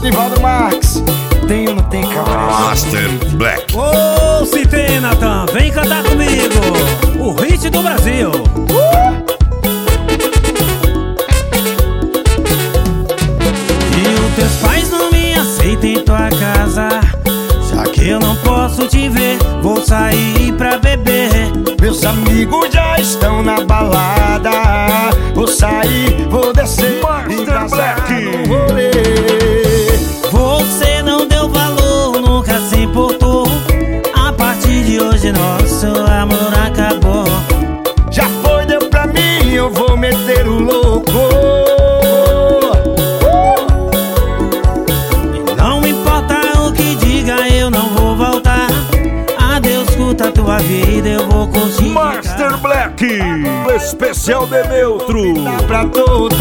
Nivaldo Marques, tem ou não tem cabaré? Master Black. Ô, se tem, Natan, vem cantar comigo o hit do Brasil. E os teus pais não me aceitam em tua casa, já que eu não posso te ver, vou sair pra beber. Meus amigos já estão na balada, vou sair, vou descer, Master Black. no rolê. Você não deu valor, nunca se importou. A partir de hoje nosso amor acabou. Já foi, deu pra mim, eu vou meter o louco. Não importa o que diga, eu não vou voltar. Adeus, curta a tua vida, eu vou curtir. Master Black, o especial de neutro. Dá pra todos.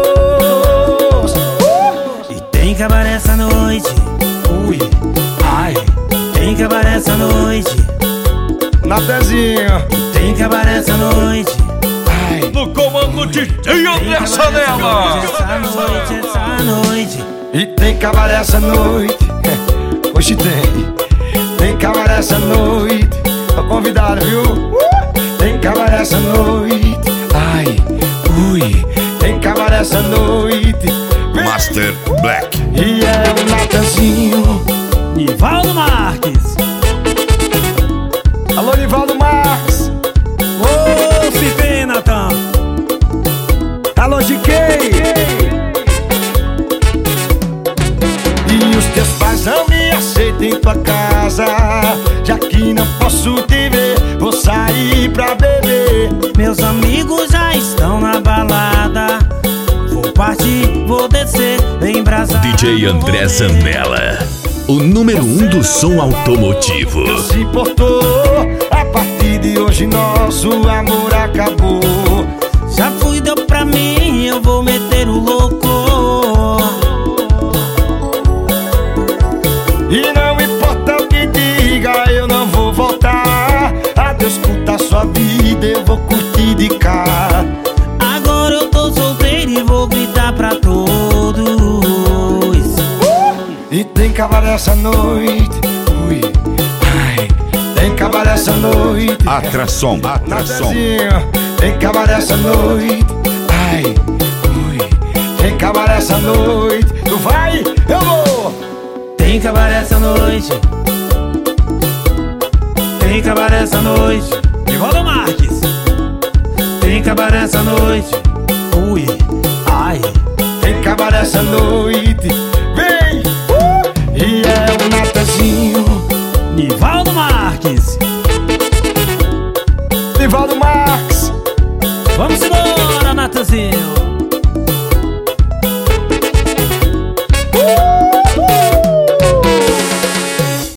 E tem cabaré essa noite, ui, ai. Tem cabaré essa noite, Natanzinho, tem cabaré essa noite. ai. No comando de André Sanella. Essa noite. E tem cabaré essa noite. Hoje tem cabaré essa noite. Tô convidado, viu? Tem cabaré essa noite. Ai, ui, tem cabaré essa noite. Vem. Master Black. E é o Natanzinho. Nivaldo Marques. Alô, Nivaldo Marques. Ô, se tem, Natan. Alô, GK. E os teus pais não me aceitam em tua casa, já que não posso te ver, vou sair pra beber. Meus amigos já estão na balada, vou partir, vou descer, bem brasa. DJ André Sanella, o número 1 do som automotivo. Não se importou, a partir de hoje nosso amor acabou. Já fui, deu pra mim, eu vou meter o louco. E não importa o que diga, eu não vou voltar. Adeus, curta a sua vida, eu vou curtir de cá. Agora eu tô solteiro e vou gritar pra todos. E tem cabaré essa noite, ui, ai. Tem cabaré essa noite, Atração. Natanzinho. Tem cabaré essa noite, ai, ui. Tem cabaré essa noite, tu vai, eu vou. Tem cabaré essa noite, tem cabaré essa noite. Nivaldo Marques. Tem cabaré essa noite, ui, ai. Tem cabaré essa noite, vem. E é o Natanzinho. Nivaldo Marques. Nivaldo Marques. Vamos embora, Natanzinho.